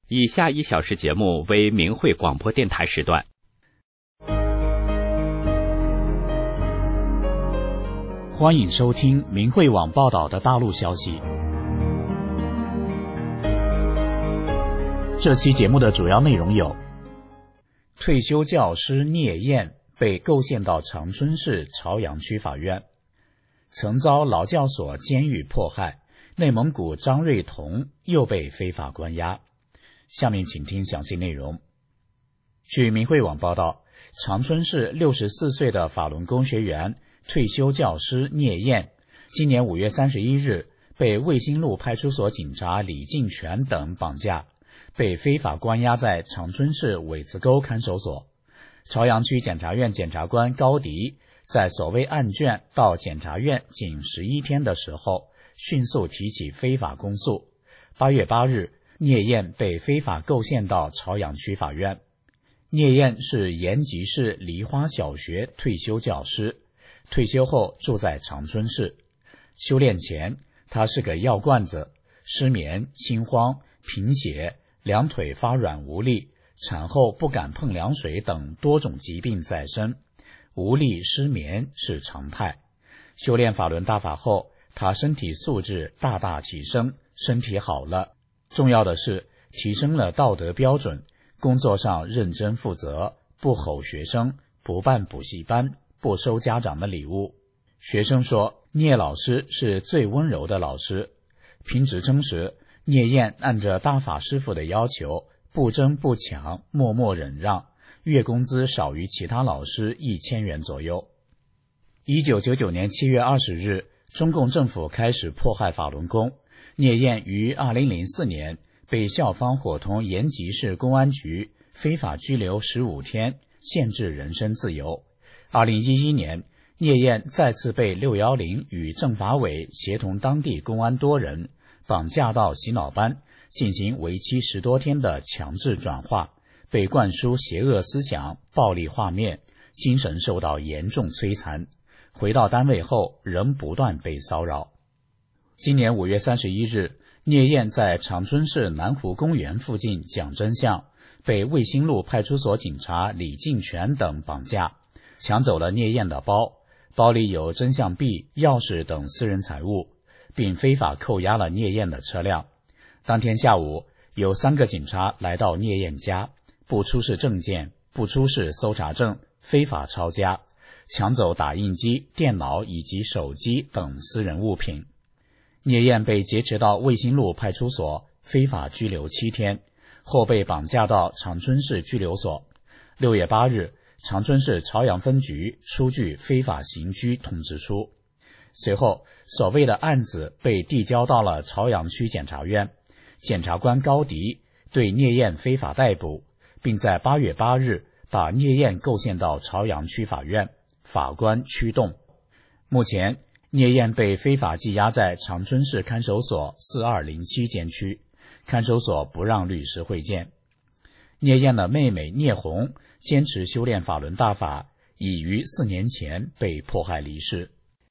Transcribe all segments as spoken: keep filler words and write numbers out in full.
以下一小时节目为明慧广播电台时段。 欢迎收听明慧网报道的大陆消息。这期节目的主要内容有：退休教师聂燕被构陷到长春市朝阳区法院；曾遭劳教所监狱迫害，内蒙古张瑞彤又被非法关押。下面请听详细内容。据明慧网报道，长春市六十四岁的法轮功学员退休教师聂燕，今年五月三十一日被卫星路派出所警察李进全等绑架，被非法关押在长春市苇子沟看守所。朝阳区检察院检察官高迪在所谓案卷到检察院仅十一天的时候，迅速提起非法公诉。八月八日，聂燕被非法构陷到朝阳区法院。聂燕是延吉市梨花小学退休教师，退休后住在长春市。修炼前，他是个药罐子，失眠、心慌、贫血、两腿发软无力，产后不敢碰凉水等多种疾病在身，无力失眠是常态。修炼法轮大法后，他身体素质大大提升，身体好了。重要的是提升了道德标准，工作上认真负责，不吼学生，不办补习班，不收家长的礼物。学生说，聂老师是最温柔的老师。评职称时，聂燕按着大法师父的要求，不争不抢，默默忍让，月工资少于其他老师一千元左右。一九九九年七月二十日，中共政府开始迫害法轮功。聂燕于二零零四年被校方伙同延吉市公安局非法拘留十五天，限制人身自由。二零一一年，聂燕再次被六一零与政法委协同当地公安多人绑架到洗脑班，进行为期十多天的强制转化，被灌输邪恶思想、暴力画面，精神受到严重摧残。回到单位后，仍不断被骚扰。今年五月三十一日，聂燕在长春市南湖公园附近讲真相，被卫星路派出所警察李进全等绑架，抢走了聂燕的包，包里有真相币、钥匙等私人财物，并非法扣押了聂燕的车辆。当天下午，有三个警察来到聂燕家，不出示证件，不出示搜查证，非法抄家，抢走打印机、电脑以及手机等私人物品。聂燕被劫持到卫星路派出所，非法拘留七天，后被绑架到长春市拘留所。六月八日，长春市朝阳分局出具非法刑拘通知书。随后，所谓的案子被递交到了朝阳区检察院，检察官高迪对聂燕非法逮捕，并在八月八日把聂燕构陷到朝阳区法院，法官驱动。目前，聂燕被非法羁押在长春市看守所四二零七监区，看守所不让律师会见。聂燕的妹妹聂红坚持修炼法轮大法，已于四年前被迫害离世。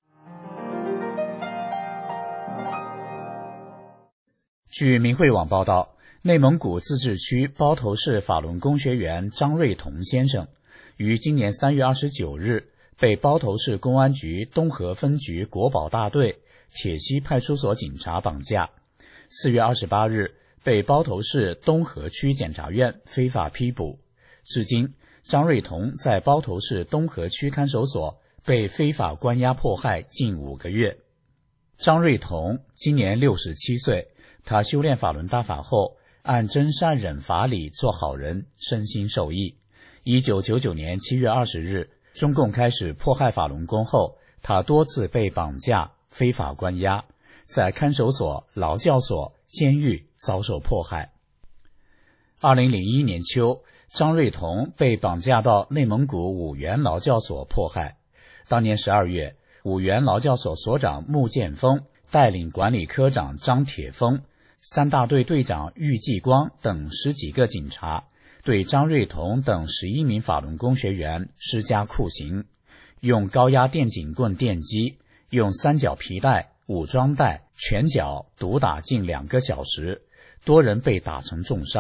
据明慧网报道，内蒙古自治区包头市法轮功学员张瑞彤先生于今年三月二十九日被包头市公安局东河分局国保大队铁西派出所警察绑架，四月二十八日被包头市东河区检察院非法批捕。至今，张瑞彤在包头市东河区看守所被非法关押迫害近五个月。张瑞彤今年六十七岁，他修炼法轮大法后，按真善忍法理做好人，身心受益。一九九九年七月二十日，中共开始迫害法轮功后，他多次被绑架、非法关押，在看守所、劳教所、监狱遭受迫害。二零零一年秋，张瑞彤被绑架到内蒙古五原劳教所迫害。当年十二月，五原劳教所所长穆建峰带领管理科长张铁峰、三大队队长郁继光等十几个警察，对张瑞彤等十一名法轮功学员施加酷刑，用高压电警棍电击，用三角皮带、武装带、拳脚毒打近两个小时，多人被打成重伤，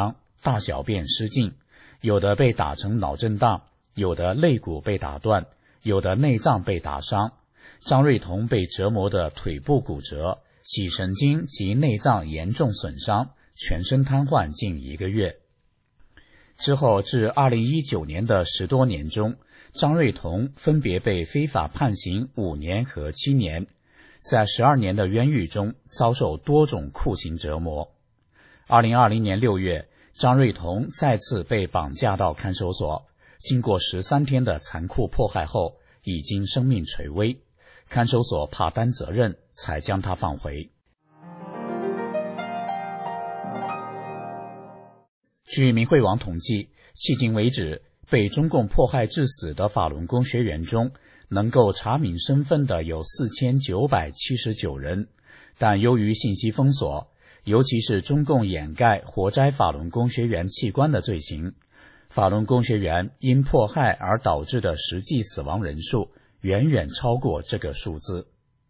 大小便失禁，有的被打成脑震荡，有的肋骨被打断，有的内脏被打伤。张瑞彤被折磨的腿部骨折，脊神经及内脏严重损伤，全身瘫痪近一个月。之后至二零一九年的十多年中，张瑞彤分别被非法判刑五年和七年，在十二年的冤狱中遭受多种酷刑折磨。二零二零年六月，张瑞彤再次被绑架到看守所，经过十三天的残酷迫害后，已经生命垂危，看守所怕担责任，才将他放回。据明慧网统计，迄今为止，被中共迫害致死的法轮功学员中，能够查明身份的有四千九百七十九人，但由于信息封锁，尤其是中共掩盖活摘法轮功学员器官的罪行，法轮功学员因迫害而导致的实际死亡人数远远超过这个数字。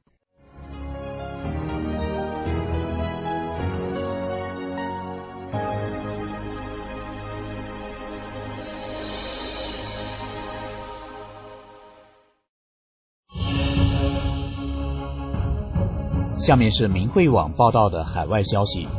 下面是明慧网报道的海外消息。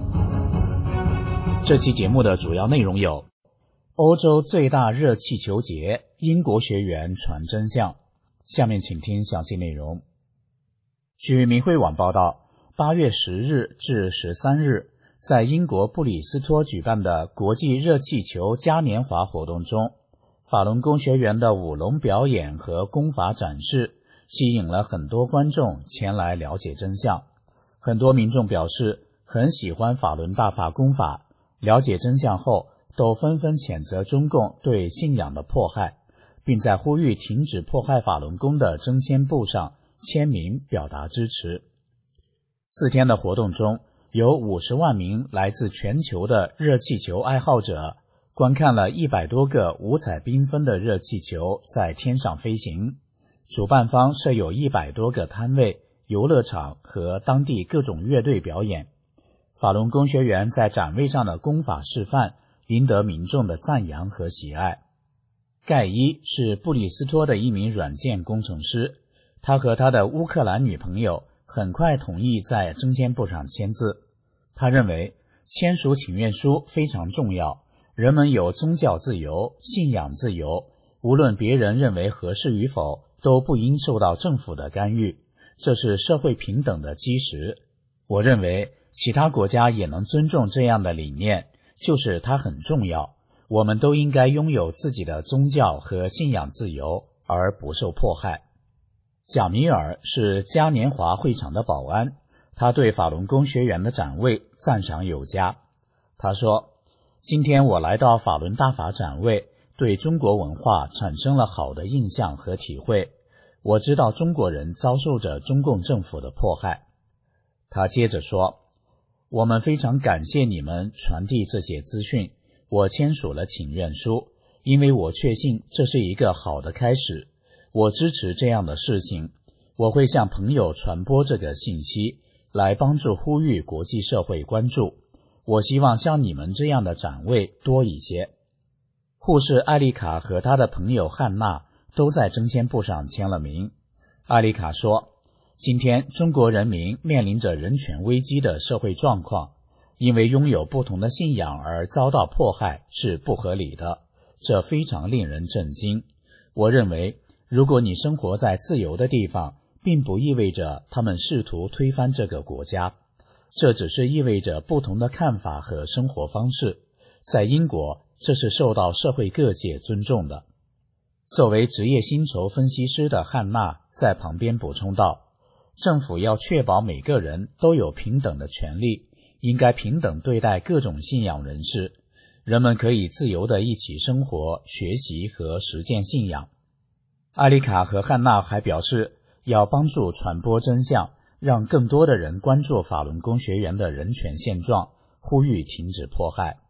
这期节目的主要内容有：欧洲最大热气球节，英国学员传真相。下面请听详细内容。据明慧网报道，八月十日至十三日，在英国布里斯托举办的国际热气球嘉年华活动中，法轮功学员的舞龙表演和功法展示吸引了很多观众前来了解真相。很多民众表示很喜欢法轮大法功法，了解真相后都纷纷谴责中共对信仰的迫害，并在呼吁停止迫害法轮功的征签簿上签名表达支持。四天的活动中，有五十万名来自全球的热气球爱好者观看了一百多个五彩缤纷的热气球在天上飞行。主办方设有一百多个摊位、游乐场和当地各种乐队表演。法轮功学员在展位上的功法示范赢得民众的赞扬和喜爱。盖伊是布里斯托的一名软件工程师，他和他的乌克兰女朋友很快同意在征签簿上签字。他认为签署请愿书非常重要，人们有宗教自由、信仰自由，无论别人认为合适与否，都不应受到政府的干预，这是社会平等的基石。我认为其他国家也能尊重这样的理念，就是它很重要。我们都应该拥有自己的宗教和信仰自由，而不受迫害。贾米尔是嘉年华会场的保安，他对法轮功学员的展位赞赏有加。他说，今天我来到法轮大法展位，对中国文化产生了好的印象和体会。我知道中国人遭受着中共政府的迫害。他接着说，我们非常感谢你们传递这些资讯，我签署了请愿书，因为我确信这是一个好的开始。我支持这样的事情，我会向朋友传播这个信息，来帮助呼吁国际社会关注。我希望像你们这样的展位多一些。护士艾丽卡和她的朋友汉娜都在征签簿上签了名。艾丽卡说，今天中国人民面临着人权危机的社会状况，因为拥有不同的信仰而遭到迫害是不合理的，这非常令人震惊。我认为，如果你生活在自由的地方，并不意味着他们试图推翻这个国家，这只是意味着不同的看法和生活方式。在英国，这是受到社会各界尊重的。作为职业薪酬分析师的汉娜在旁边补充道，政府要确保每个人都有平等的权利，应该平等对待各种信仰人士，人们可以自由地一起生活、学习和实践信仰。艾丽卡和汉娜还表示，要帮助传播真相，让更多的人关注法轮功学员的人权现状，呼吁停止迫害。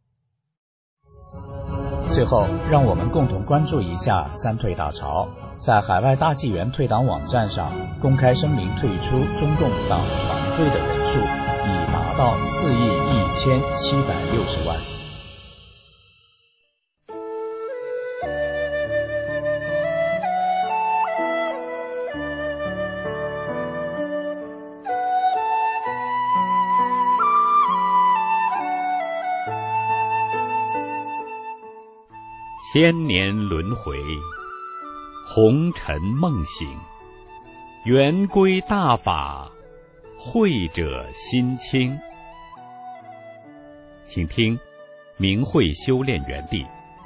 最后，让我们共同关注一下三退大潮。在海外大纪元退党网站上公开声明退出中共党团队的人数已达到四亿一千七百六十万。 千年轮回，红尘梦醒，圆规大法，慧者心清。请听明慧修炼园地。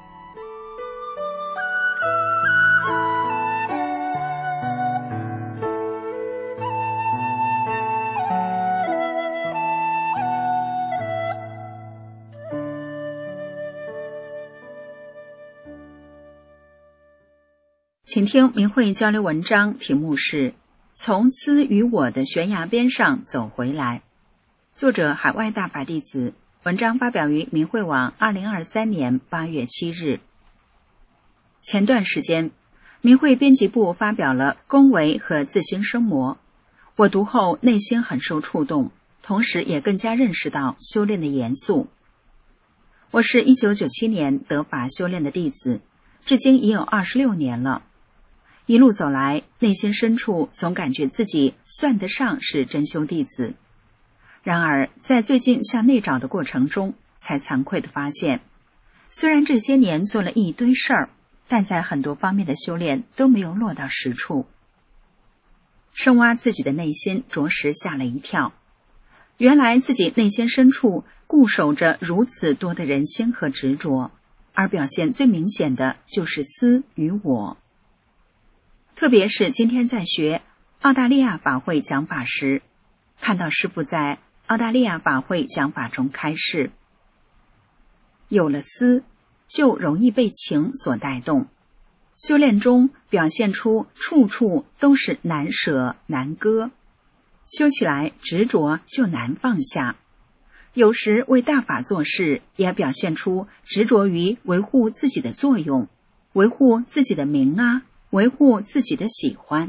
请听明慧交流文章，题目是从思与我的悬崖边上走回来，作者海外大法弟子，文章发表于明慧网二零二三年八月七日。前段时间，明慧编辑部发表了恭维和自心生魔，我读后内心很受触动，同时也更加认识到修炼的严肃。我是一九九七年得法修炼的弟子，至今已有二十六年了。一路走来，内心深处总感觉自己算得上是真修弟子。然而，在最近向内找的过程中，才惭愧地发现，虽然这些年做了一堆事儿，但在很多方面的修炼都没有落到实处。深挖自己的内心，着实吓了一跳。原来自己内心深处固守着如此多的人心和执着，而表现最明显的就是私与我。特别是今天在学澳大利亚法会讲法时，看到师父在澳大利亚法会讲法中开示，有了私，就容易被情所带动。修炼中表现出处处都是难舍难割，修起来执着就难放下。有时为大法做事，也表现出执着于维护自己的作用，维护自己的名啊，维护自己的喜欢。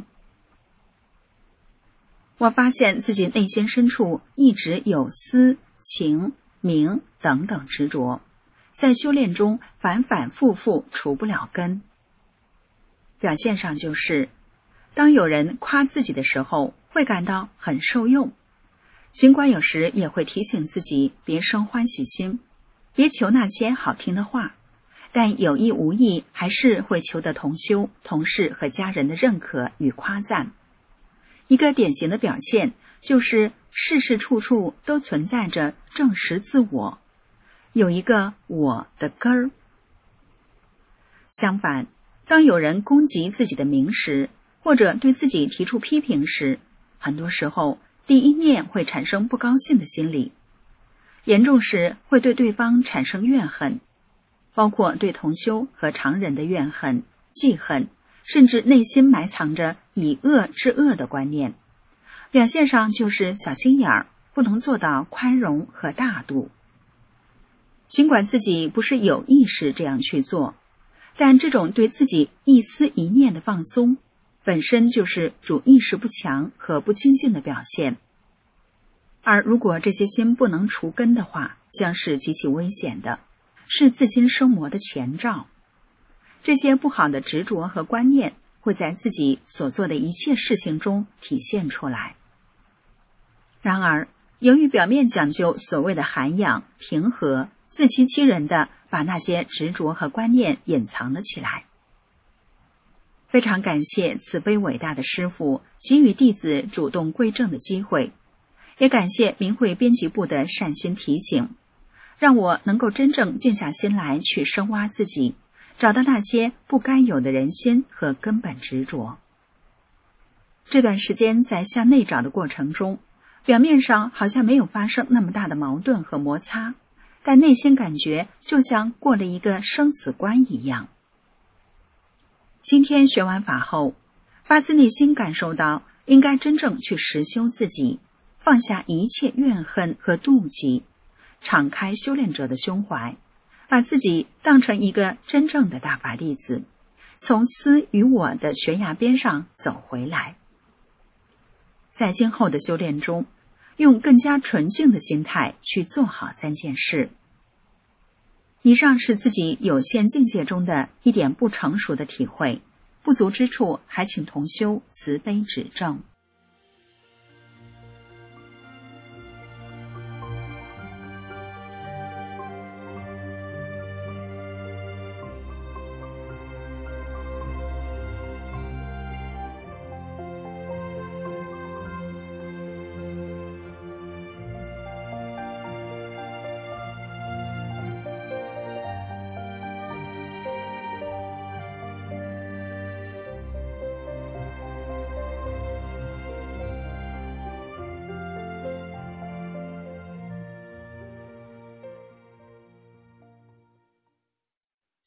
我发现自己内心深处一直有私、情、名等等执着，在修炼中反反复复除不了根。表现上就是，当有人夸自己的时候，会感到很受用，尽管有时也会提醒自己别生欢喜心，别求那些好听的话，但有意无意还是会求得同修、同事和家人的认可与夸赞。一个典型的表现就是事事处处都存在着证实自我，有一个我的根儿。相反，当有人攻击自己的名时，或者对自己提出批评时，很多时候第一念会产生不高兴的心理，严重时会对对方产生怨恨，包括对同修和常人的怨恨、记恨，甚至内心埋藏着以恶制恶的观念，表现上就是小心眼儿，不能做到宽容和大度。尽管自己不是有意识这样去做，但这种对自己一思一念的放松，本身就是主意识不强和不精进的表现。而如果这些心不能除根的话，将是极其危险的，是自心生魔的前兆。这些不好的执着和观念会在自己所做的一切事情中体现出来。然而，由于表面讲究所谓的涵养、平和，自欺欺人的把那些执着和观念隐藏了起来。非常感谢慈悲伟大的师父给予弟子主动归正的机会，也感谢明慧编辑部的善心提醒，让我能够真正静下心来去深挖自己，找到那些不该有的人心和根本执着。这段时间在向内找的过程中，表面上好像没有发生那么大的矛盾和摩擦，但内心感觉就像过了一个生死关一样。今天学完法后，发自内心感受到应该真正去实修自己，放下一切怨恨和妒忌，敞开修炼者的胸怀，把自己当成一个真正的大法弟子，从私与我的悬崖边上走回来。在今后的修炼中，用更加纯净的心态去做好三件事。以上是自己有限境界中的一点不成熟的体会，不足之处还请同修慈悲指正。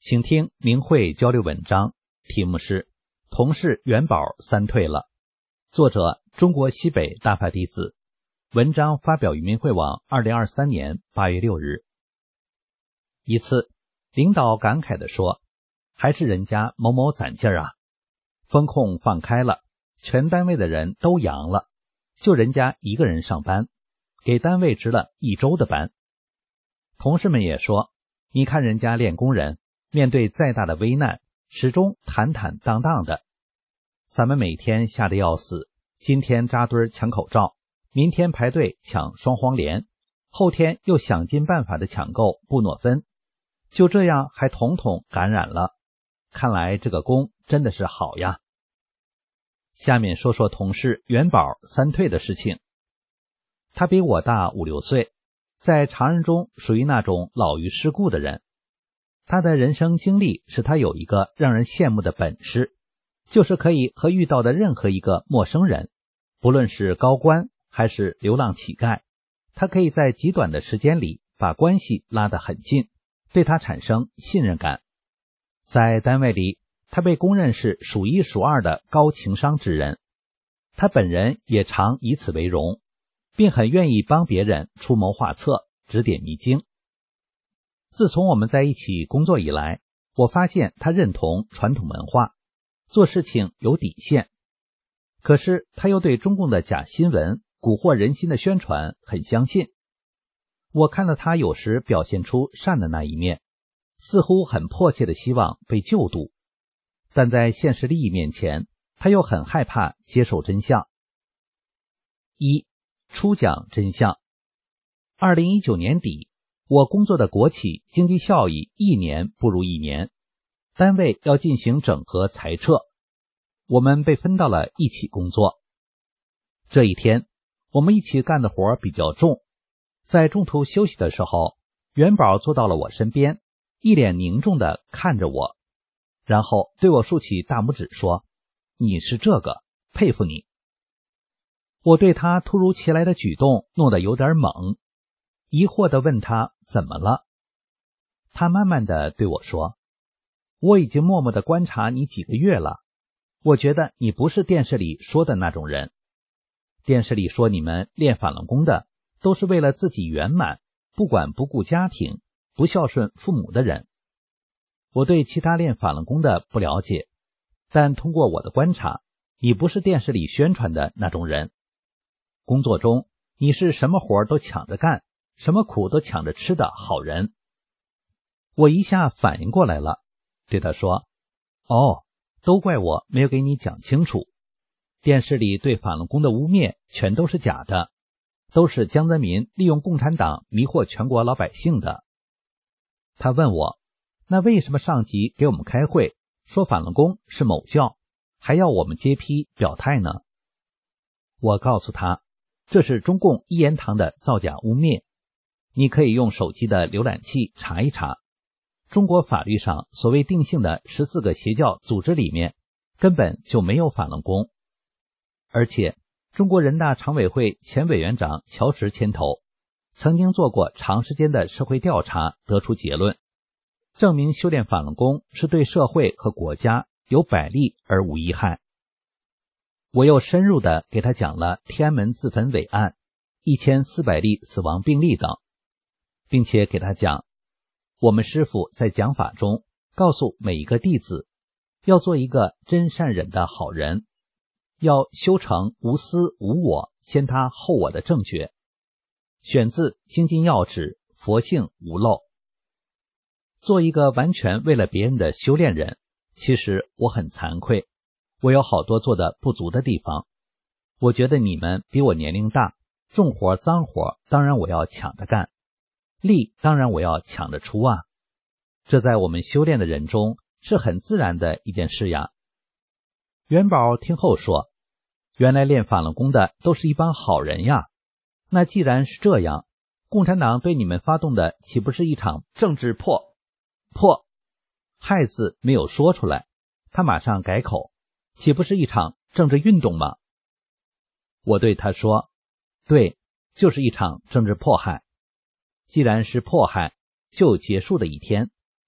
请听明慧交流文章，题目是同事元宝三退了，作者中国西北大派弟子，文章发表于明慧网二零二三年八月六日。一次，领导感慨地说，还是人家某某攒劲儿啊，风控放开了，全单位的人都阳了，就人家一个人上班，给单位值了一周的班。同事们也说，你看人家练工人，面对再大的危难，始终坦坦荡荡的。咱们每天吓得要死，今天扎堆抢口罩，明天排队抢双黄连，后天又想尽办法的抢购布诺芬，就这样还统统感染了。看来这个工真的是好呀。下面说说同事元宝三退的事情。他比我大五六岁，在常人中属于那种老于世故的人。他的人生经历使他有一个让人羡慕的本事，就是可以和遇到的任何一个陌生人，不论是高官还是流浪乞丐，他可以在极短的时间里把关系拉得很近，对他产生信任感。在单位里，他被公认是数一数二的高情商之人，他本人也常以此为荣，并很愿意帮别人出谋划策，指点迷津。自从我们在一起工作以来，我发现他认同传统文化，做事情有底线。可是他又对中共的假新闻、蛊惑人心的宣传很相信。我看到他有时表现出善的那一面，似乎很迫切的希望被救度，但在现实利益面前，他又很害怕接受真相。一、初讲真相。二零一九年底，我工作的国企经济效益一年不如一年，单位要进行整合裁撤，我们被分到了一起工作。这一天，我们一起干的活比较重，在中途休息的时候，元宝坐到了我身边，一脸凝重地看着我，然后对我竖起大拇指说，你是这个，佩服你。我对他突如其来的举动弄得有点懵，疑惑地问他怎么了。他慢慢地对我说，我已经默默地观察你几个月了，我觉得你不是电视里说的那种人。电视里说你们练法轮功的都是为了自己圆满，不管不顾家庭，不孝顺父母的人。我对其他练法轮功的不了解，但通过我的观察，你不是电视里宣传的那种人。工作中你是什么活都抢着干，什么苦都抢着吃的好人。我一下反应过来了，对他说，哦，都怪我没有给你讲清楚，电视里对法轮功的污蔑全都是假的，都是江泽民利用共产党迷惑全国老百姓的。他问我，那为什么上级给我们开会说法轮功是某教，还要我们揭批表态呢？我告诉他，这是中共一言堂的造假污蔑，你可以用手机的浏览器查一查，中国法律上所谓定性的十四个邪教组织里面根本就没有法轮功。而且中国人大常委会前委员长乔石牵头，曾经做过长时间的社会调查，得出结论，证明修炼法轮功是对社会和国家有百利而无一害。我又深入地给他讲了天安门自焚伟案、一千四百例死亡病例等，并且给他讲，我们师父在讲法中告诉每一个弟子，要做一个真善忍的好人，要修成无私无我先他后我的正觉。选自精进要旨，佛性无漏。做一个完全为了别人的修炼人，其实我很惭愧，我有好多做的不足的地方。我觉得你们比我年龄大，重活脏活当然我要抢着干，力当然我要抢着出啊，这在我们修炼的人中是很自然的一件事呀。元宝听后说，原来练法轮功的都是一帮好人呀，那既然是这样，共产党对你们发动的岂不是一场政治破破害字没有说出来，他马上改口，岂不是一场政治运动吗？我对他说，对，就是一场政治迫害。既然是迫害，就有结束的一天，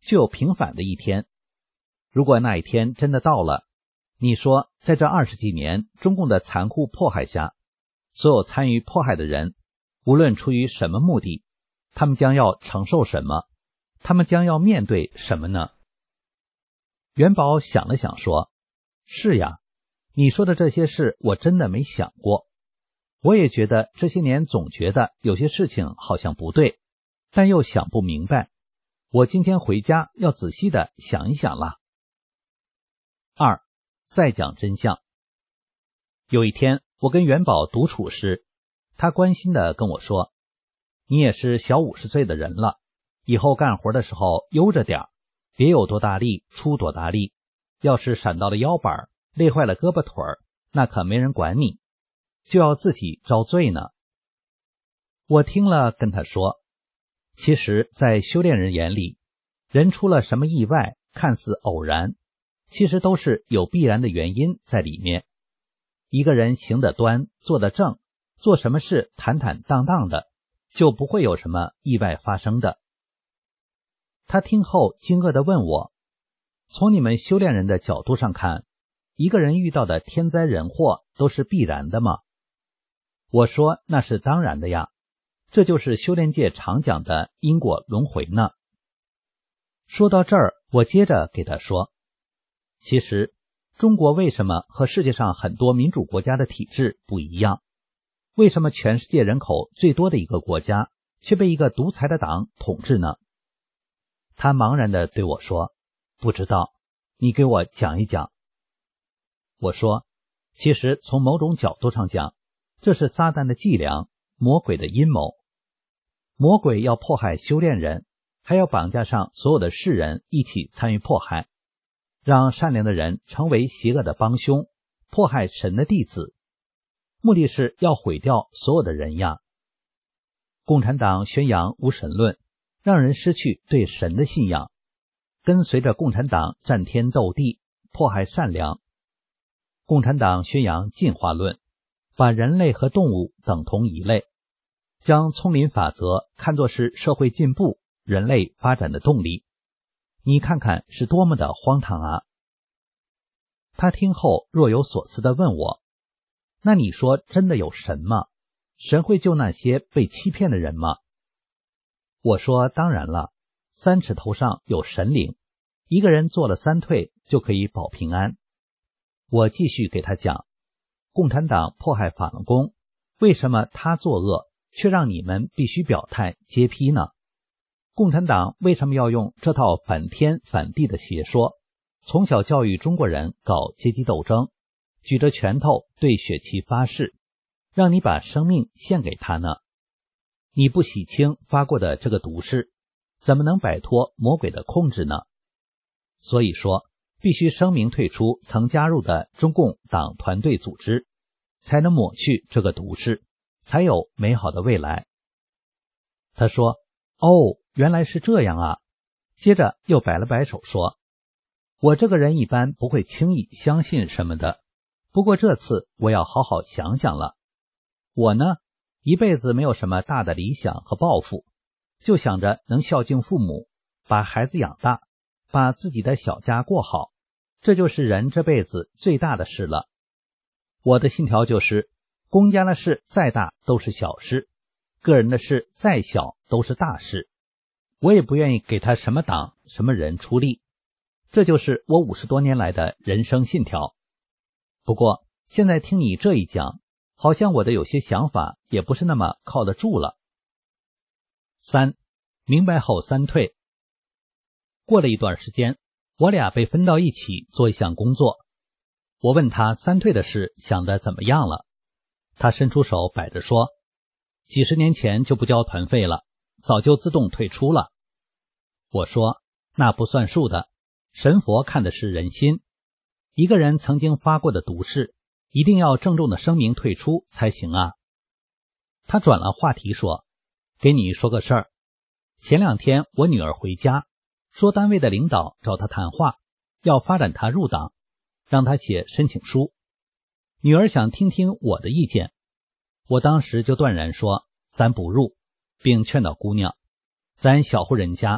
就有平反的一天。如果那一天真的到了，你说在这二十几年中共的残酷迫害下，所有参与迫害的人，无论出于什么目的，他们将要承受什么？他们将要面对什么呢？元宝想了想说，是呀，你说的这些事我真的没想过。我也觉得这些年总觉得有些事情好像不对，但又想不明白。我今天回家要仔细的想一想了。二，再讲真相。有一天我跟元宝独处时，他关心的跟我说，你也是小五十岁的人了，以后干活的时候悠着点，别有多大力出多大力，要是闪到了腰板，累坏了胳膊腿儿，那可没人管你，就要自己遭罪呢。我听了跟他说，其实在修炼人眼里，人出了什么意外看似偶然，其实都是有必然的原因在里面。一个人行得端，坐得正，做什么事坦坦荡荡的，就不会有什么意外发生的。他听后惊愕地问我，从你们修炼人的角度上看，一个人遇到的天灾人祸都是必然的吗？我说那是当然的呀，这就是修炼界常讲的因果轮回呢。说到这儿，我接着给他说，其实中国为什么和世界上很多民主国家的体制不一样？为什么全世界人口最多的一个国家却被一个独裁的党统治呢？他茫然地对我说，不知道，你给我讲一讲。我说，其实从某种角度上讲，这是撒旦的伎俩，魔鬼的阴谋。魔鬼要迫害修炼人，还要绑架上所有的世人一起参与迫害，让善良的人成为邪恶的帮凶，迫害神的弟子，目的是要毁掉所有的人呀。共产党宣扬无神论，让人失去对神的信仰，跟随着共产党战天斗地，迫害善良。共产党宣扬进化论，把人类和动物等同一类，将丛林法则看作是社会进步、人类发展的动力。你看看是多么的荒唐啊！他听后若有所思地问我，那你说真的有神吗？神会救那些被欺骗的人吗？我说当然了，三尺头上有神灵，一个人做了三退就可以保平安。我继续给他讲，共产党迫害法轮功，为什么他作恶，却让你们必须表态揭批呢？共产党为什么要用这套反天反地的邪说，从小教育中国人搞阶级斗争，举着拳头对血气发誓，让你把生命献给他呢？你不洗清发过的这个毒誓，怎么能摆脱魔鬼的控制呢？所以说必须声明退出曾加入的中共党团队组织，才能抹去这个毒誓，才有美好的未来。他说，哦，原来是这样啊。接着又摆了摆手说，我这个人一般不会轻易相信什么的，不过这次我要好好想想了。我呢，一辈子没有什么大的理想和抱负，就想着能孝敬父母，把孩子养大，把自己的小家过好，这就是人这辈子最大的事了。我的信条就是，公家的事再大都是小事，个人的事再小都是大事。我也不愿意给他什么党什么人出力，这就是我五十多年来的人生信条。不过现在听你这一讲，好像我的有些想法也不是那么靠得住了。三，明白后三退。过了一段时间，我俩被分到一起做一项工作。我问他三退的事想得怎么样了，他伸出手摆着说，几十年前就不交团费了，早就自动退出了。我说，那不算数的，神佛看的是人心，一个人曾经发过的毒誓，一定要郑重的声明退出才行啊。他转了话题说，给你说个事儿，前两天我女儿回家，说单位的领导找她谈话，要发展她入党，让她写申请书。女儿想听听我的意见，我当时就断然说，咱不入，并劝导姑娘，咱小户人家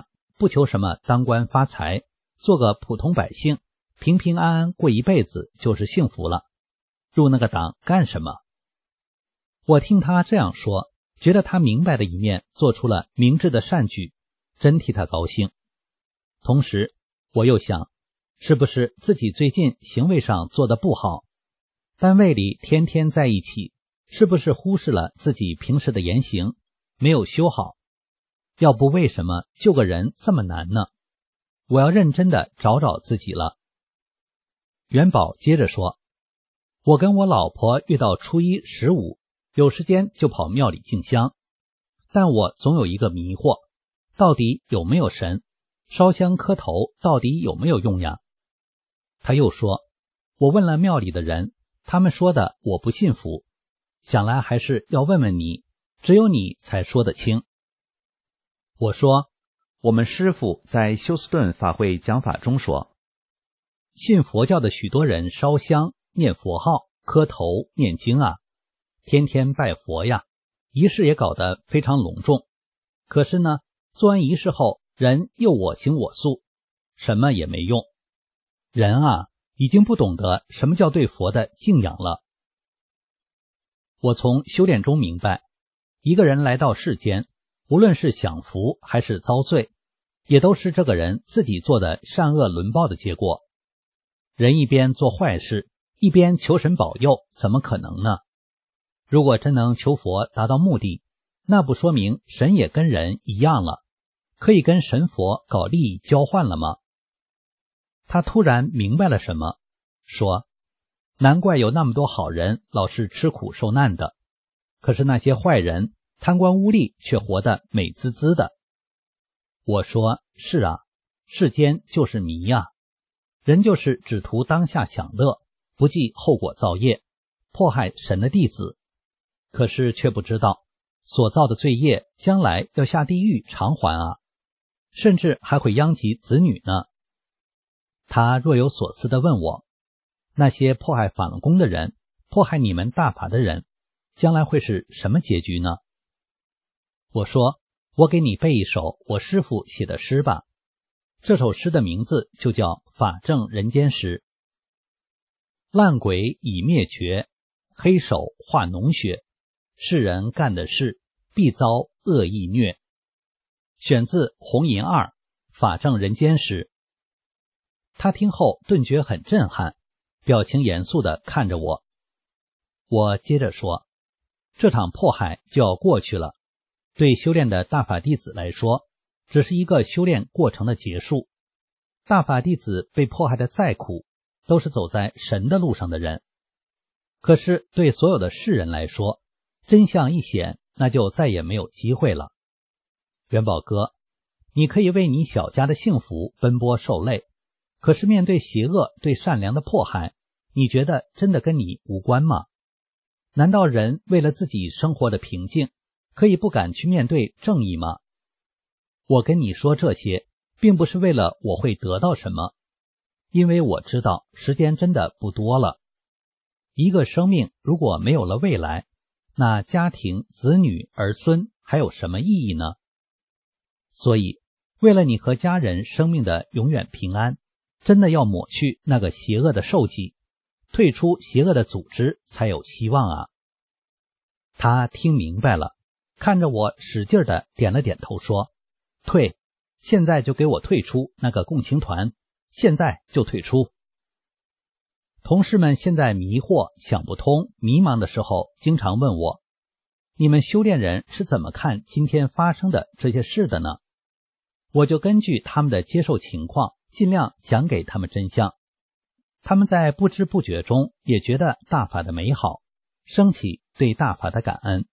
不求什么当官发财，做个普通百姓，平平安安过一辈子就是幸福了。入那个党干什么？我听他这样说，觉得他明白的一面做出了明智的善举，真替他高兴。同时我又想，是不是自己最近行为上做得不好，单位里天天在一起，是不是忽视了自己平时的言行，没有修好？要不为什么救个人这么难呢？我要认真的找找自己了。元宝接着说，我跟我老婆遇到初一十五，有时间就跑庙里进香，但我总有一个迷惑，到底有没有神？烧香磕头到底有没有用呀？他又说，我问了庙里的人，他们说的我不信服，想来还是要问问你，只有你才说得清。我说，我们师父在休斯顿法会讲法中说，信佛教的许多人烧香、念佛号、磕头、念经啊，天天拜佛呀，仪式也搞得非常隆重。可是呢，做完仪式后，人又我行我素，什么也没用。人啊，已经不懂得什么叫对佛的敬仰了。我从修炼中明白，一个人来到世间，无论是享福还是遭罪，也都是这个人自己做的善恶轮报的结果。人一边做坏事，一边求神保佑，怎么可能呢？如果真能求佛达到目的，那不说明神也跟人一样了，可以跟神佛搞利益交换了吗？他突然明白了什么，说，难怪有那么多好人老是吃苦受难的，可是那些坏人贪官污吏却活得美滋滋的。我说，是啊，世间就是迷呀，人就是只图当下享乐，不计后果造业，迫害神的弟子，可是却不知道所造的罪业将来要下地狱偿还啊，甚至还会殃及子女呢。他若有所思地问我，那些迫害法轮功的人，迫害你们大法的人，将来会是什么结局呢？我说，我给你背一首我师父写的诗吧。这首诗的名字就叫《法正人间诗》。烂鬼已灭绝，黑手化脓血，世人干的事，必遭恶意虐。选自红银二法正人间诗。他听后顿觉很震撼，表情严肃地看着我。我接着说，这场迫害就要过去了，对修炼的大法弟子来说，只是一个修炼过程的结束。大法弟子被迫害的再苦，都是走在神的路上的人。可是对所有的世人来说，真相一显，那就再也没有机会了。元宝哥，你可以为你小家的幸福奔波受累，可是面对邪恶对善良的迫害，你觉得真的跟你无关吗？难道人为了自己生活的平静，可以不敢去面对正义吗？我跟你说这些，并不是为了我会得到什么，因为我知道时间真的不多了。一个生命如果没有了未来，那家庭、子女、儿孙还有什么意义呢？所以，为了你和家人生命的永远平安，真的要抹去那个邪恶的受记，退出邪恶的组织才有希望啊。他听明白了，看着我使劲地点了点头说，退，现在就给我退出那个共青团，现在就退出。同事们现在迷惑、想不通、迷茫的时候，经常问我，你们修炼人是怎么看今天发生的这些事的呢？我就根据他们的接受情况，尽量讲给他们真相。他们在不知不觉中也觉得大法的美好，升起对大法的感恩。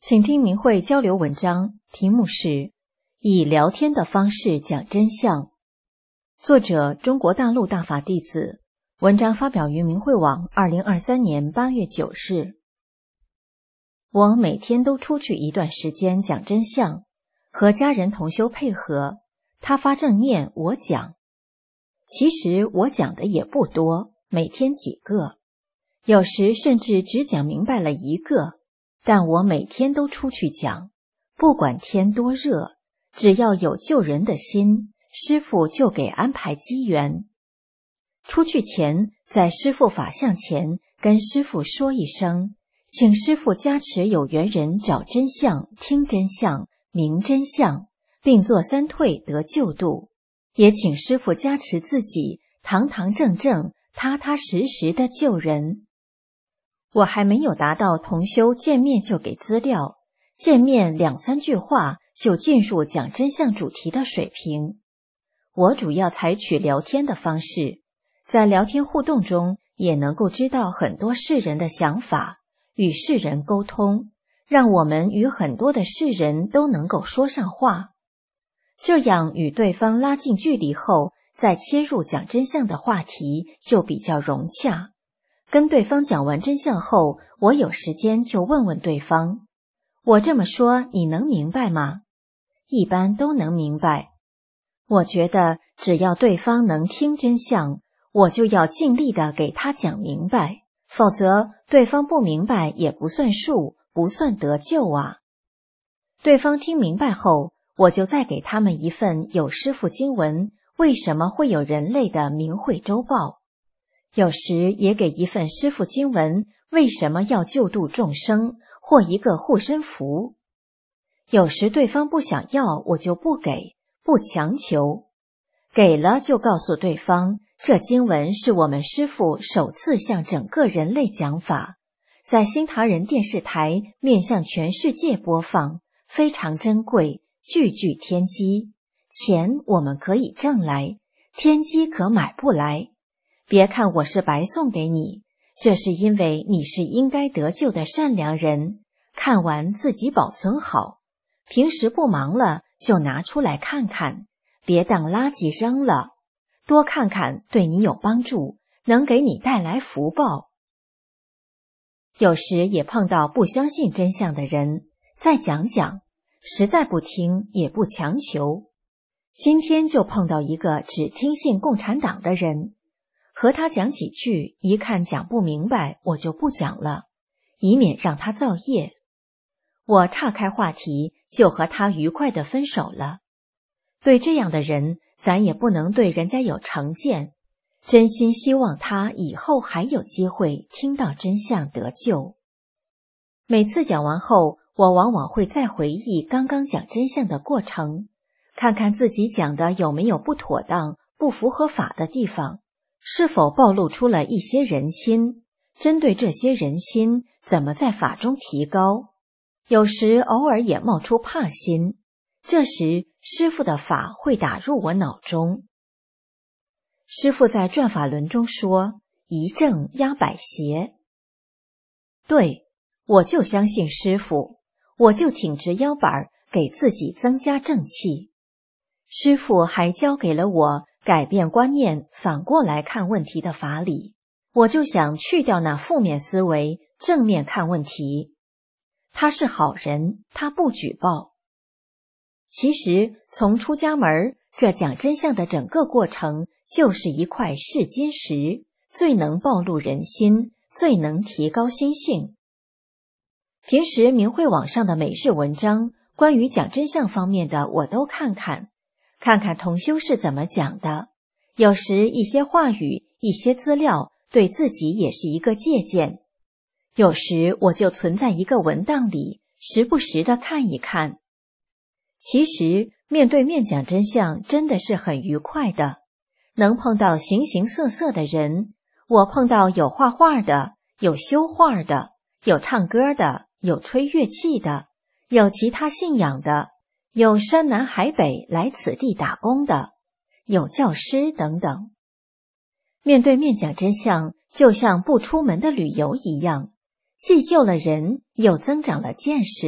请听明慧交流文章，题目是以聊天的方式讲真相。作者中国大陆大法弟子，文章发表于明慧网二零二三年八月九日。我每天都出去一段时间讲真相，和家人同修配合，他发正念，我讲。其实我讲的也不多，每天几个，有时甚至只讲明白了一个，但我每天都出去讲，不管天多热，只要有救人的心，师父就给安排机缘。出去前，在师父法像前跟师父说一声，请师父加持有缘人找真相、听真相、明真相，并做三退得救度，也请师父加持自己堂堂正正、踏踏实实的救人。我还没有达到同修见面就给资料，见面两三句话就进入讲真相主题的水平。我主要采取聊天的方式，在聊天互动中也能够知道很多世人的想法，与世人沟通，让我们与很多的世人都能够说上话。这样与对方拉近距离后，再切入讲真相的话题就比较融洽。跟对方讲完真相后，我有时间就问问对方，我这么说你能明白吗？一般都能明白。我觉得只要对方能听真相，我就要尽力的给他讲明白，否则对方不明白也不算数，不算得救啊。对方听明白后，我就再给他们一份有师父经文为什么会有人类的明慧周报，有时也给一份师父经文为什么要救度众生，或一个护身符。有时对方不想要，我就不给，不强求。给了就告诉对方，这经文是我们师父首次向整个人类讲法，在新唐人电视台面向全世界播放，非常珍贵，句句天机。钱我们可以挣来，天机可买不来。别看我是白送给你，这是因为你是应该得救的善良人，看完自己保存好，平时不忙了就拿出来看看，别当垃圾扔了，多看看对你有帮助，能给你带来福报。有时也碰到不相信真相的人，再讲讲，实在不听也不强求。今天就碰到一个只听信共产党的人，和他讲几句，一看讲不明白，我就不讲了，以免让他造业。我岔开话题，就和他愉快地分手了。对这样的人，咱也不能对人家有成见，真心希望他以后还有机会听到真相得救。每次讲完后，我往往会再回忆刚刚讲真相的过程，看看自己讲的有没有不妥当、不符合法的地方，是否暴露出了一些人心，针对这些人心，怎么在法中提高。有时偶尔也冒出怕心，这时师父的法会打入我脑中。师父在转法轮中说，一正压百邪。对，我就相信师父，我就挺直腰板，给自己增加正气。师父还教给了我改变观念，反过来看问题的法理，我就想去掉那负面思维，正面看问题。他是好人，他不举报。其实从出家门，这讲真相的整个过程，就是一块试金石，最能暴露人心，最能提高心性。平时明慧网上的每日文章，关于讲真相方面的我都看看，看看同修是怎么讲的。有时一些话语，一些资料，对自己也是一个借鉴。有时我就存在一个文档里，时不时的看一看。其实面对面讲真相真的是很愉快的，能碰到形形色色的人。我碰到有画画的，有修画的，有唱歌的，有吹乐器的，有其他信仰的，有山南海北来此地打工的，有教师等等。面对面讲真相，就像不出门的旅游一样，既救了人，又增长了见识，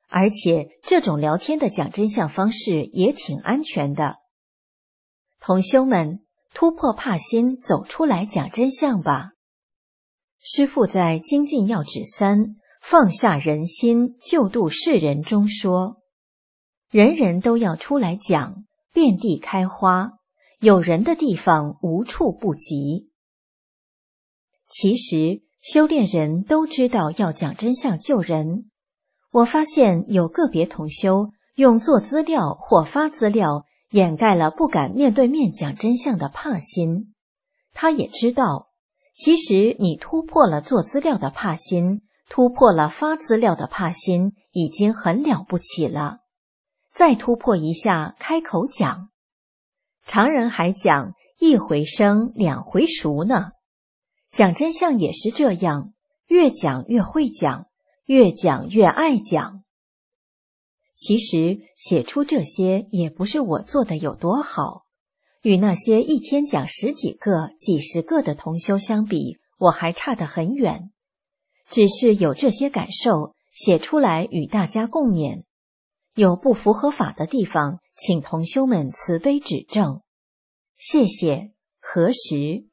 而且这种聊天的讲真相方式也挺安全的。同修们，突破怕心，走出来讲真相吧。师父在《精进要旨三放下人心，救度世人》中说，人人都要出来讲，遍地开花，有人的地方无处不及。其实修炼人都知道要讲真相救人，我发现有个别同修用做资料或发资料掩盖了不敢面对面讲真相的怕心。他也知道，其实你突破了做资料的怕心，突破了发资料的怕心，已经很了不起了。再突破一下，开口讲。常人还讲一回生，两回熟呢。讲真相也是这样，越讲越会讲，越讲越爱讲。其实写出这些也不是我做的有多好，与那些一天讲十几个、几十个的同修相比，我还差得很远。只是有这些感受，写出来与大家共勉。有不符合法的地方，请同修们慈悲指正。谢谢。何时？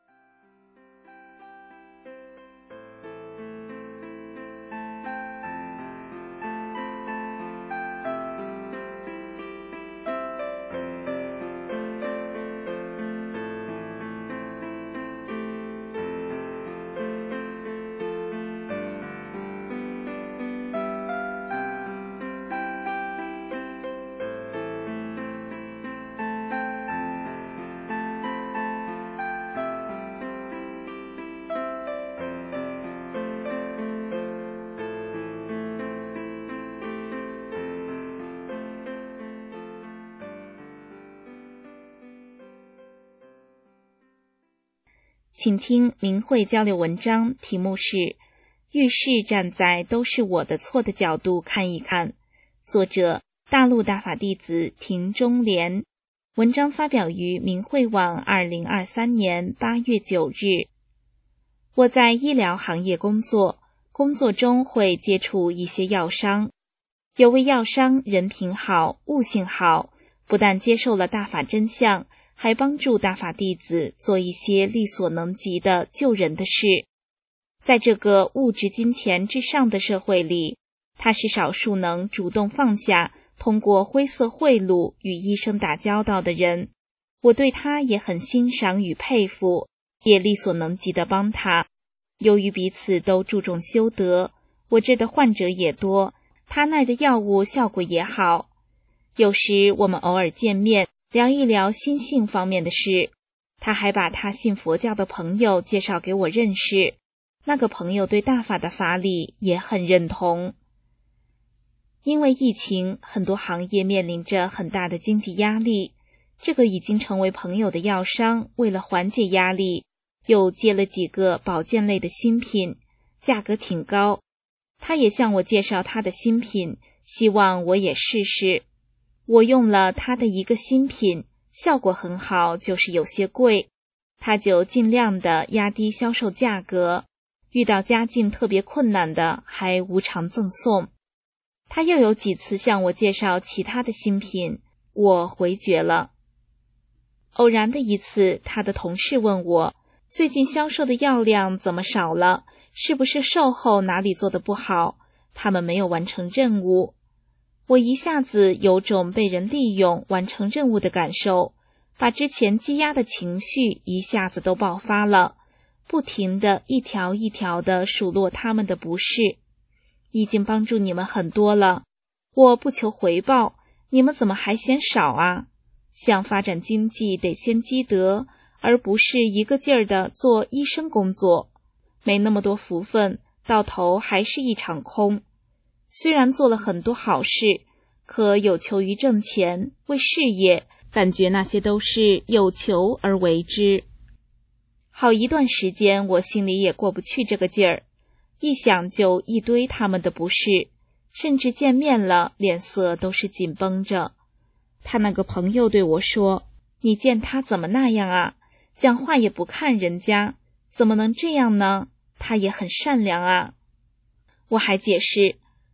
请听明慧交流文章，题目是遇事站在都是我的错的角度看一看，作者大陆大法弟子庭中莲，文章发表于明慧网二零二三年八月九日。我在医疗行业工作，工作中会接触一些药商，有位药商人品好，悟性好，不但接受了大法真相，还帮助大法弟子做一些力所能及的救人的事。在这个物质金钱之上的社会里，他是少数能主动放下，通过灰色贿赂与医生打交道的人。我对他也很欣赏与佩服，也力所能及地帮他。由于彼此都注重修德，我这的患者也多，他那儿的药物效果也好。有时我们偶尔见面，聊一聊心性方面的事，他还把他信佛教的朋友介绍给我认识，那个朋友对大法的法理也很认同。因为疫情，很多行业面临着很大的经济压力，这个已经成为朋友的药商为了缓解压力，又接了几个保健类的新品，价格挺高。他也向我介绍他的新品，希望我也试试。我用了他的一个新品，效果很好，就是有些贵，他就尽量的压低销售价格，遇到家境特别困难的还无偿赠送。他又有几次向我介绍其他的新品，我回绝了。偶然的一次，他的同事问我，最近销售的药量怎么少了？是不是售后哪里做得不好？他们没有完成任务。我一下子有种被人利用完成任务的感受，把之前积压的情绪一下子都爆发了，不停地一条一条地数落他们的不是。已经帮助你们很多了，我不求回报，你们怎么还嫌少啊？想发展经济得先积德，而不是一个劲儿地做医生工作，没那么多福分，到头还是一场空。虽然做了很多好事，可有求于挣钱，为事业，感觉那些都是有求而为之。好一段时间，我心里也过不去这个劲儿，一想就一堆他们的不是，甚至见面了，脸色都是紧绷着。他那个朋友对我说，你见他怎么那样啊？讲话也不看人家，怎么能这样呢？他也很善良啊。我还解释，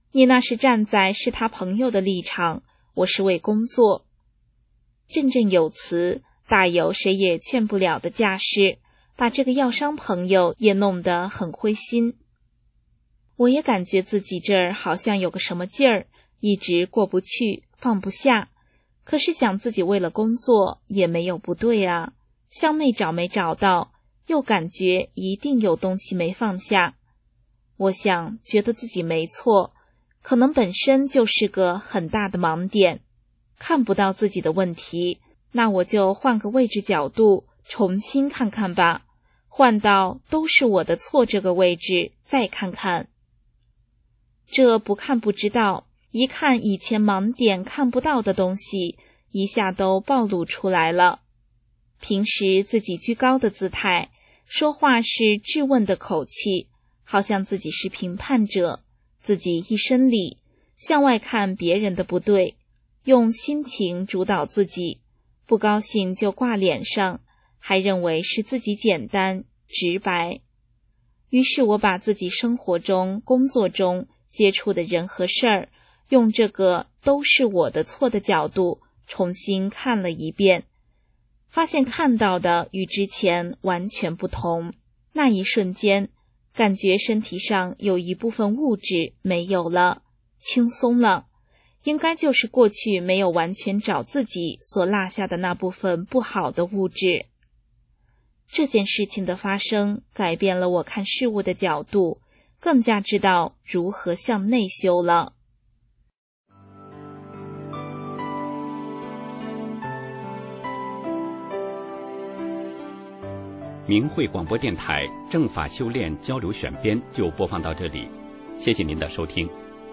你那是站在是他朋友的立场，我是为工作。振振有词，大有谁也劝不了的架势，把这个药商朋友也弄得很灰心。我也感觉自己这儿好像有个什么劲儿，一直过不去，放不下。可是想自己为了工作也没有不对啊，向内找没找到，又感觉一定有东西没放下。我想觉得自己没错，可能本身就是个很大的盲点，看不到自己的问题，那我就换个位置角度重新看看吧，换到都是我的错这个位置再看看。这不看不知道，一看以前盲点看不到的东西，一下都暴露出来了。平时自己居高的姿态，说话是质问的口气，好像自己是评判者，自己一身理，向外看别人的不对，用心情主导自己，不高兴就挂脸上，还认为是自己简单直白。于是我把自己生活中工作中接触的人和事儿，用这个都是我的错的角度重新看了一遍，发现看到的与之前完全不同。那一瞬间，感觉身体上有一部分物质没有了，轻松了，应该就是过去没有完全找自己所落下的那部分不好的物质。这件事情的发生，改变了我看事物的角度，更加知道如何向内修了。 明慧广播电台正法修炼交流选编就播放到这里，谢谢您的收听。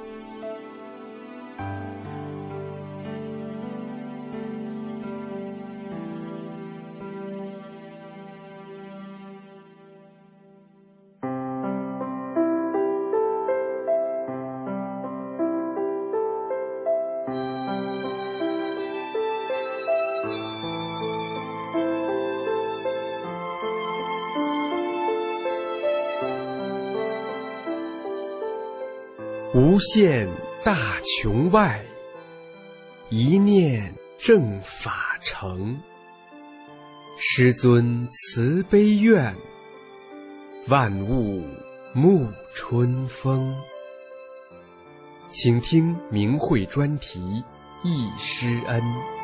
无限大穹外，一念正法成。师尊慈悲愿，万物沐春风。请听明慧专题忆师恩。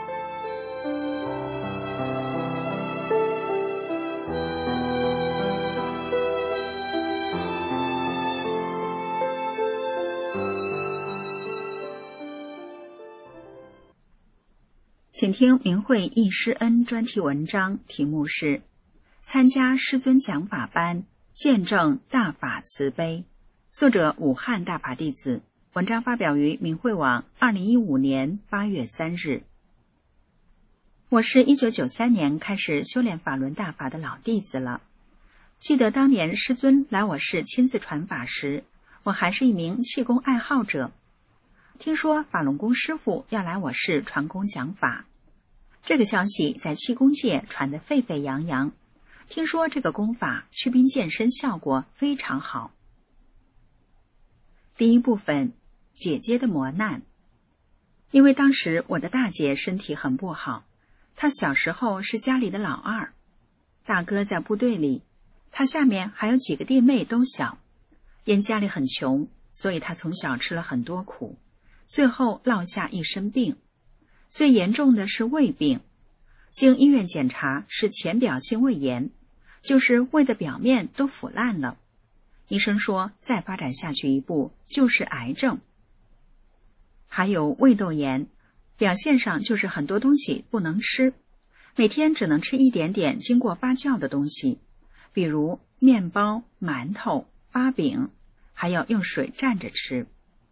请听明慧忆师恩专题文章，题目是参加师尊讲法班，见证大法慈悲，作者武汉大法弟子，文章发表于明慧网二零一五年八月三日。我是一九九三年开始修炼法轮大法的老弟子了。记得当年师尊来我市亲自传法时，我还是一名气功爱好者。听说法轮功师父要来我市传功讲法，这个消息在气功界传得沸沸扬扬。听说这个功法祛病健身效果非常好。第一部分，姐姐的磨难。因为当时我的大姐身体很不好，她小时候是家里的老二，大哥在部队里，她下面还有几个弟妹都小，因家里很穷，所以她从小吃了很多苦，最后落下一身病。最严重的是胃病，经医院检查是浅表性胃炎，就是胃的表面都腐烂了。医生说再发展下去一步就是癌症。还有胃窦炎，表现上就是很多东西不能吃，每天只能吃一点点经过发酵的东西，比如面包、馒头、发饼，还要用水蘸着吃。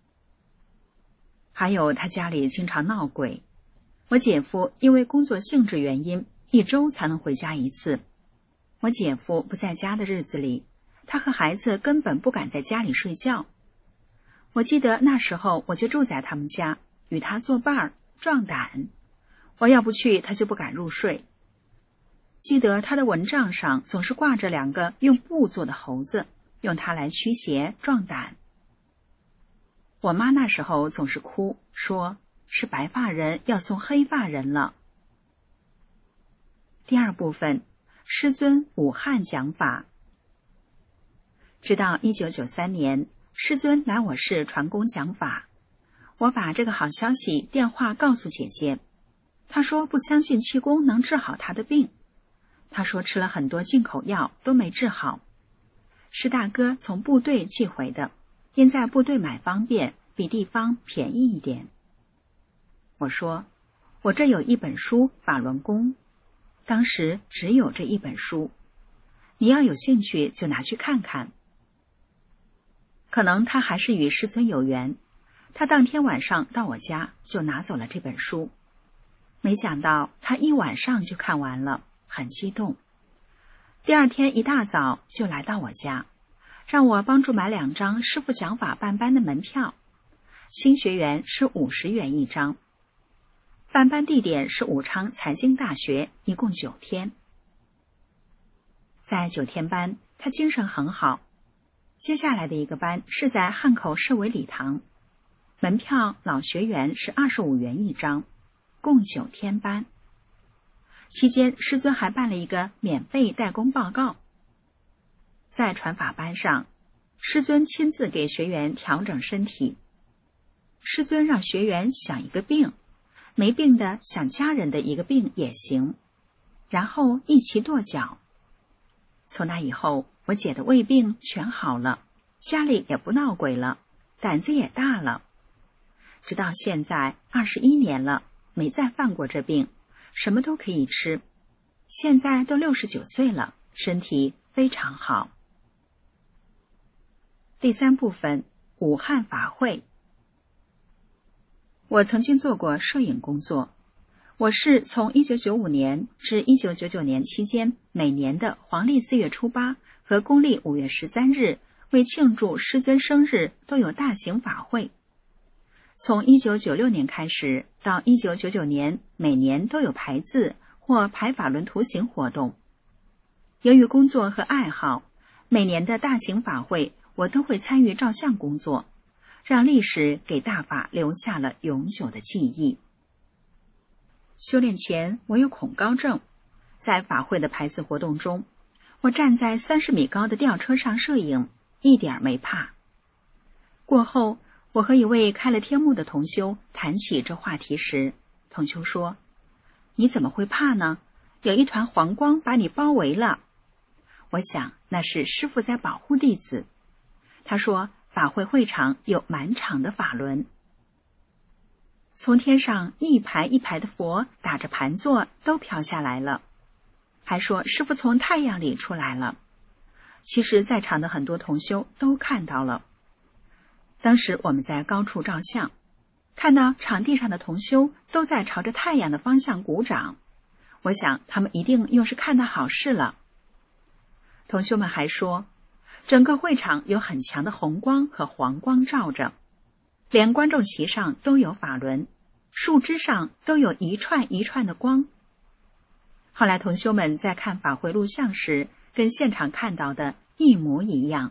还有他家里经常闹鬼，我姐夫因为工作性质原因，一周才能回家一次。我姐夫不在家的日子里，他和孩子根本不敢在家里睡觉。我记得那时候我就住在他们家，与他作伴儿，壮胆。我要不去，他就不敢入睡。记得他的蚊帐上总是挂着两个用布做的猴子，用它来驱邪壮胆。 我妈那时候总是哭，说是白发人要送黑发人了。第二部分，师尊武汉讲法。直到一九九三年，师尊来我市传功讲法，我把这个好消息电话告诉姐姐，她说不相信气功能治好她的病，她说吃了很多进口药都没治好，是大哥从部队寄回的，因在部队买方便，比地方便宜一点。我说，我这有一本书法轮功，当时只有这一本书，你要有兴趣就拿去看看。可能他还是与师尊有缘，他当天晚上到我家就拿走了这本书，没想到他一晚上就看完了，很激动。第二天一大早就来到我家，让我帮助买两张师父讲法办班的门票，新学员是五十元一张，办班地点是武昌财经大学，一共九天。在九天班，他精神很好。接下来的一个班是在汉口市委礼堂，门票老学员是二十五元一张，共九天班。期间师尊还办了一个免费代工报告。在传法班上，师尊亲自给学员调整身体。师尊让学员想一个病，没病的想家人的一个病也行，然后一起跺脚。从那以后，我姐的胃病全好了，家里也不闹鬼了，胆子也大了。直到现在二十一年了，没再犯过这病，什么都可以吃。现在都六十九岁了，身体非常好。第三部分，武汉法会。我曾经做过摄影工作，我是从一九九五年至一九九九年期间，每年的黄历四月初八和公历五月十三日，为庆祝师尊生日都有大型法会。从一九九六年开始到一九九九年，每年都有排字或排法轮图形活动。由于工作和爱好，每年的大型法会我都会参与照相工作，让历史给大法留下了永久的记忆。修炼前我有恐高症，在法会的排字活动中，我站在三十米高的吊车上摄影，一点没怕。过后我和一位开了天目的同修谈起这话题时，同修说，你怎么会怕呢？有一团黄光把你包围了。我想那是师父在保护弟子。他说法会会场有满场的法轮，从天上一排一排的佛打着盘坐都飘下来了，还说师父从太阳里出来了。其实在场的很多同修都看到了。当时我们在高处照相，看到场地上的同修都在朝着太阳的方向鼓掌，我想他们一定又是看到好事了。同修们还说，整个会场有很强的红光和黄光照着，连观众席上都有法轮，树枝上都有一串一串的光。后来同修们在看法会录像时，跟现场看到的一模一样。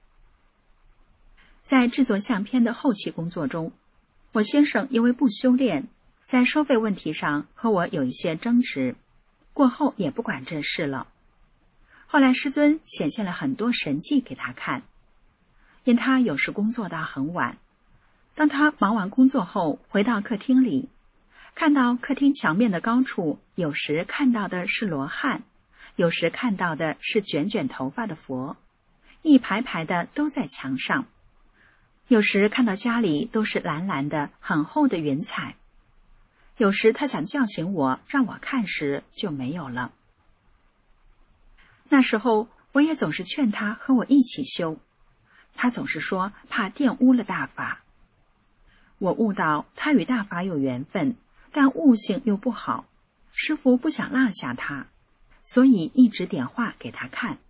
在制作相片的后期工作中，我先生因为不修炼，在收费问题上和我有一些争执，过后也不管这事了。后来师尊显现了很多神迹给他看，因他有时工作到很晚，当他忙完工作后回到客厅里，看到客厅墙面的高处，有时看到的是罗汉，有时看到的是卷卷头发的佛，一排排的都在墙上，有时看到家里都是蓝蓝的很厚的云彩，有时他想叫醒我让我看时就没有了。那时候我也总是劝他和我一起修，他总是说怕玷污了大法。我悟到他与大法有缘分，但悟性又不好，师父不想落下他，所以一直点化给他看。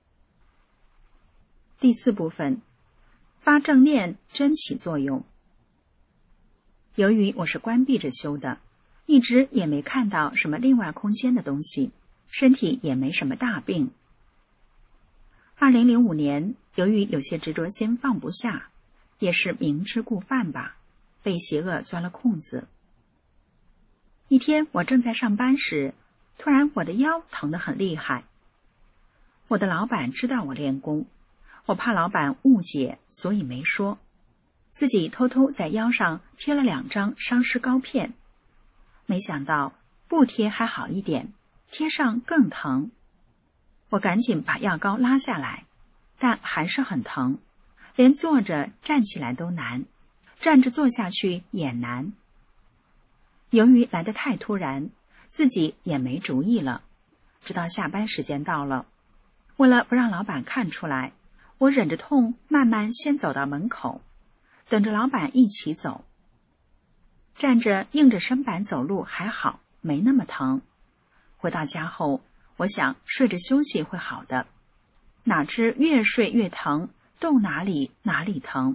第四部分，发正念真起作用。由于我是关闭着修的，一直也没看到什么另外空间的东西，身体也没什么大病。二零零五年，由于有些执着心放不下， 也是明知故犯吧，被邪恶钻了空子。一天我正在上班时，突然我的腰疼得很厉害。我的老板知道我练功，我怕老板误解，所以没说，自己偷偷在腰上贴了两张伤湿膏片。没想到不贴还好一点，贴上更疼。我赶紧把药膏拉下来，但还是很疼，连坐着站起来都难，站着坐下去也难。由于来得太突然，自己也没主意了，直到下班时间到了，为了不让老板看出来，我忍着痛慢慢先走到门口，等着老板一起走。站着硬着身板走路还好，没那么疼。回到家后，我想睡着休息会好的，哪知越睡越疼，动哪里哪里疼。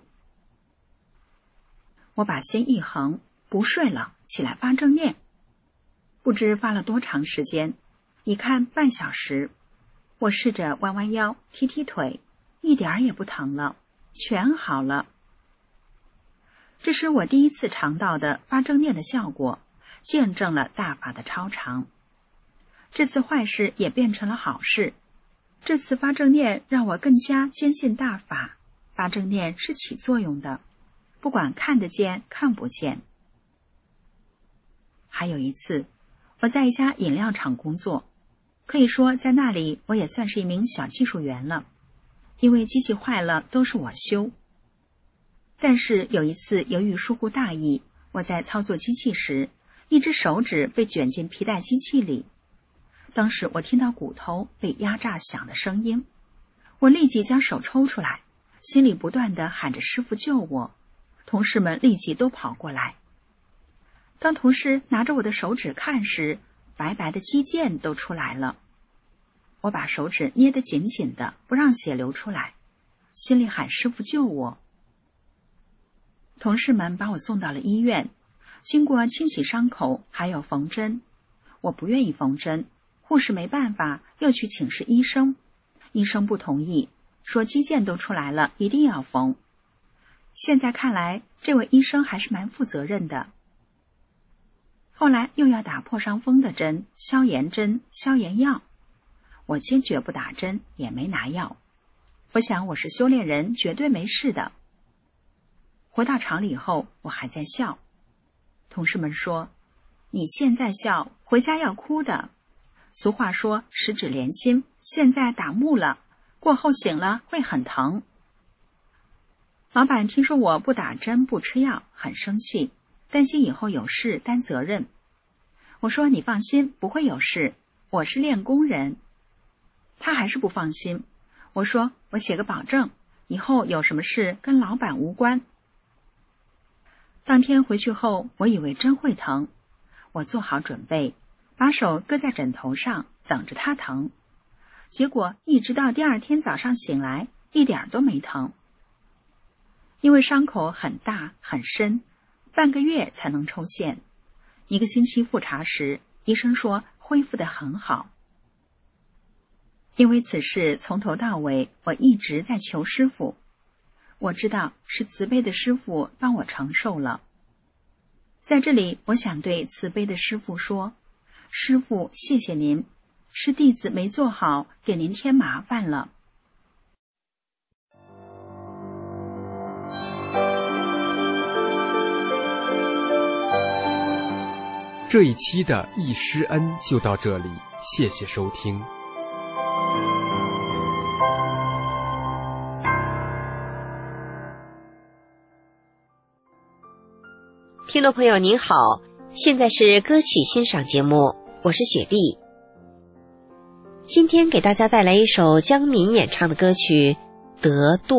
我把心一横，不睡了，起来发正念。不知发了多长时间，一看半小时。我试着弯弯腰，踢踢腿，一点儿也不疼了，全好了。这是我第一次尝到的发正念的效果，见证了大法的超常。这次坏事也变成了好事，这次发正念让我更加坚信大法，发正念是起作用的，不管看得见看不见。还有一次，我在一家饮料厂工作，可以说在那里我也算是一名小技术员了，因为机器坏了都是我修。但是有一次由于疏忽大意，我在操作机器时，一只手指被卷进皮带机器里。当时我听到骨头被压榨响的声音，我立即将手抽出来，心里不断地喊着师傅救我，同事们立即都跑过来。当同事拿着我的手指看时，白白的肌腱都出来了。我把手指捏得紧紧的，不让血流出来，心里喊师傅救我。同事们把我送到了医院，经过清洗伤口还有缝针。我不愿意缝针，护士没办法，又去请示医生，医生不同意，说肌腱都出来了，一定要缝。现在看来，这位医生还是蛮负责任的。后来又要打破伤风的针、消炎针、消炎药，我坚决不打针，也没拿药。我想我是修炼人，绝对没事的。回到厂里后，我还在笑。同事们说，你现在笑，回家要哭的。俗话说十指连心，现在打木了，过后醒了会很疼。老板听说我不打针不吃药，很生气，担心以后有事担责任。我说你放心，不会有事，我是练功人。他还是不放心。我说我写个保证，以后有什么事跟老板无关。当天回去后，我以为真会疼，我做好准备，把手搁在枕头上，等着它疼。结果一直到第二天早上醒来，一点都没疼。因为伤口很大很深，半个月才能抽线。一个星期复查时，医生说恢复得很好。因为此事从头到尾，我一直在求师傅。我知道是慈悲的师父帮我承受了。在这里，我想对慈悲的师父说，师父谢谢您，是弟子没做好，给您添麻烦了。 这一期的易师恩就到这里，谢谢收听。 听众朋友您好，现在是歌曲欣赏节目，我是雪莉。今天给大家带来一首江民演唱的歌曲《得度》。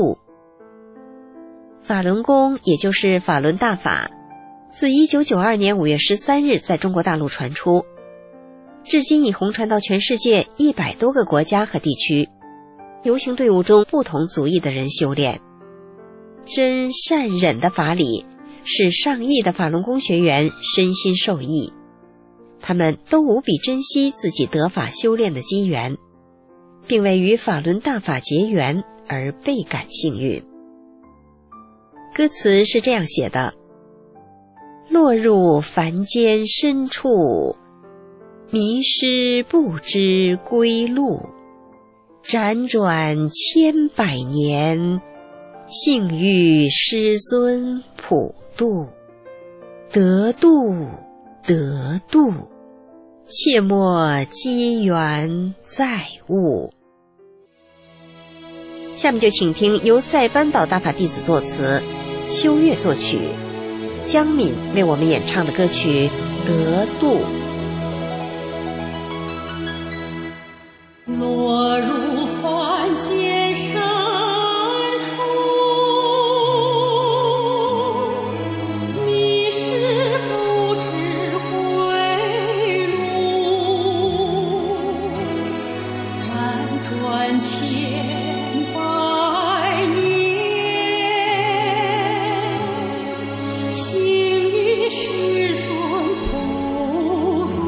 法轮功也就是法轮大法，自一九九二年五月十三日在中国大陆传出，至今已红传到全世界一百多个国家和地区，游行队伍中不同族裔的人修炼。真善忍的法理使上亿的法轮功学员身心受益，他们都无比珍惜自己得法修炼的机缘，并为与法轮大法结缘而倍感幸运。 歌词是这样写的：落入凡间深处，迷失不知归路，辗转千百年，幸遇师尊普渡，得度得度，切莫机缘再误。下面就请听由塞班岛大法弟子作词，秋月作曲，江敏为我们演唱的歌曲《得度》。 落入凡间深处，迷失不知归路，辗转千百年，幸遇师尊普渡。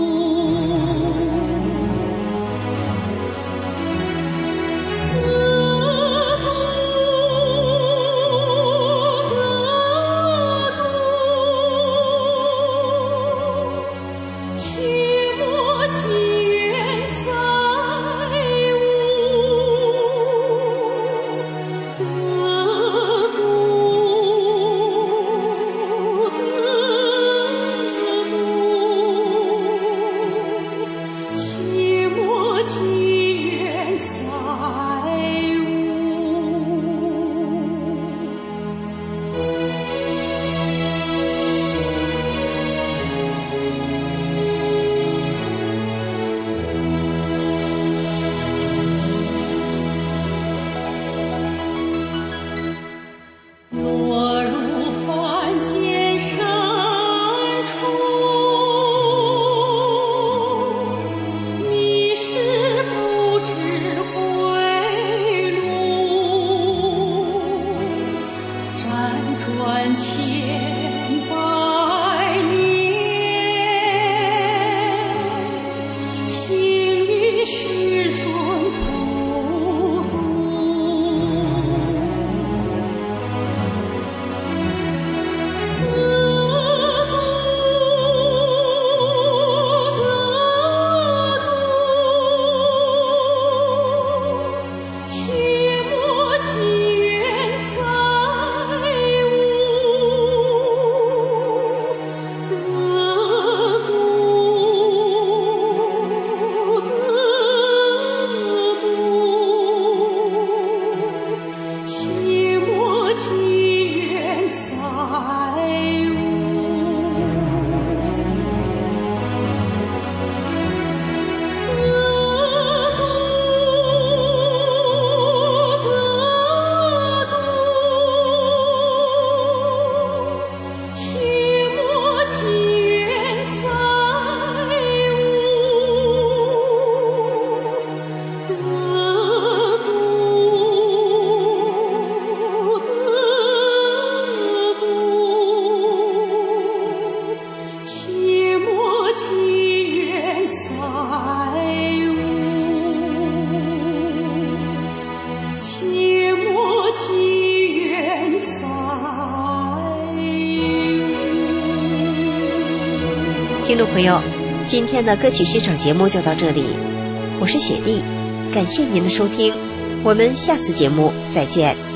听众朋友，今天的歌曲欣赏节目就到这里，我是雪莉，感谢您的收听，我们下次节目再见。